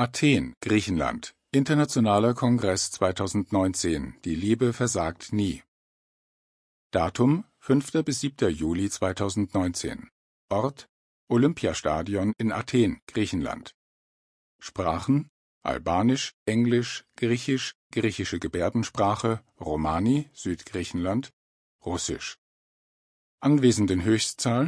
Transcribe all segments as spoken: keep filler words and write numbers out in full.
Athen, Griechenland. Internationaler Kongress zweitausendneunzehn. Die Liebe versagt nie. Datum: fünfter bis siebter Juli zweitausendneunzehn. Ort: Olympiastadion in Athen, Griechenland. Sprachen: Albanisch, Englisch, Griechisch, griechische Gebärdensprache, Romani, Südgriechenland, Russisch. Anwesenden Höchstzahl: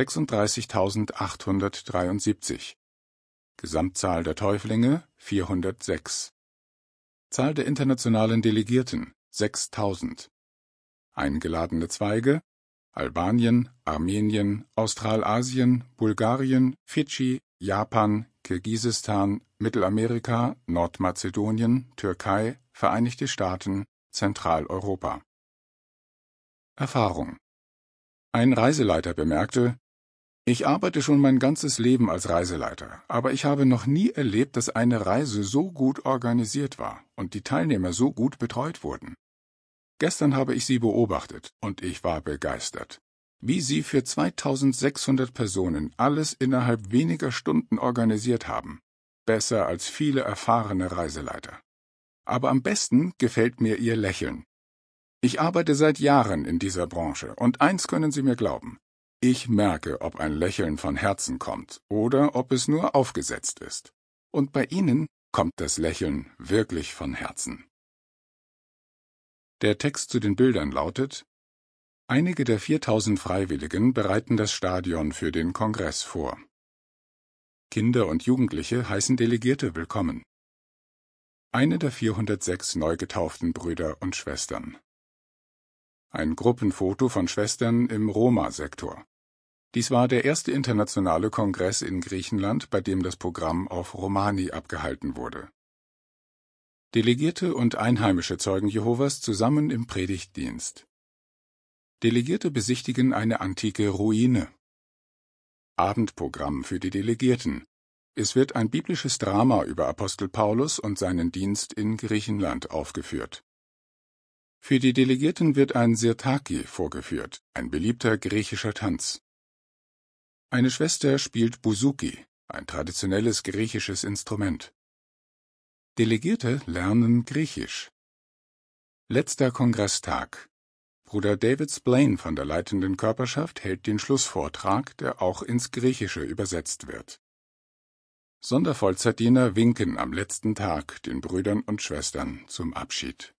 sechsunddreißigtausendachthundertdreiundsiebzig. Gesamtzahl der Täuflinge: vierhundertsechs. Zahl der internationalen Delegierten: sechstausend. Eingeladene Zweige: Albanien, Armenien, Australasien, Bulgarien, Fidschi, Japan, Kirgisistan, Mittelamerika, Nordmazedonien, Türkei, Vereinigte Staaten, Zentraleuropa. Erfahrung: Ein Reiseleiter bemerkte: Ich arbeite schon mein ganzes Leben als Reiseleiter, aber ich habe noch nie erlebt, dass eine Reise so gut organisiert war und die Teilnehmer so gut betreut wurden. Gestern habe ich sie beobachtet und ich war begeistert, wie sie für zweitausendsechshundert Personen alles innerhalb weniger Stunden organisiert haben. Besser als viele erfahrene Reiseleiter. Aber am besten gefällt mir ihr Lächeln. Ich arbeite seit Jahren in dieser Branche und eins können Sie mir glauben: Ich merke, ob ein Lächeln von Herzen kommt oder ob es nur aufgesetzt ist. Und bei Ihnen kommt das Lächeln wirklich von Herzen. Der Text zu den Bildern lautet: Einige der viertausend Freiwilligen bereiten das Stadion für den Kongress vor. Kinder und Jugendliche heißen Delegierte willkommen. Eine der vierhundertsechs neu getauften Brüder und Schwestern. Ein Gruppenfoto von Schwestern im Roma-Sektor. Dies war der erste internationale Kongress in Griechenland, bei dem das Programm auf Romani abgehalten wurde. Delegierte und einheimische Zeugen Jehovas zusammen im Predigtdienst. Delegierte besichtigen eine antike Ruine. Abendprogramm für die Delegierten. Es wird ein biblisches Drama über Apostel Paulus und seinen Dienst in Griechenland aufgeführt. Für die Delegierten wird ein Sirtaki vorgeführt, ein beliebter griechischer Tanz. Eine Schwester spielt Bouzouki, ein traditionelles griechisches Instrument. Delegierte lernen Griechisch. Letzter Kongresstag. Bruder David Splain von der leitenden Körperschaft hält den Schlussvortrag, der auch ins Griechische übersetzt wird. Sondervollzeitdiener winken am letzten Tag den Brüdern und Schwestern zum Abschied.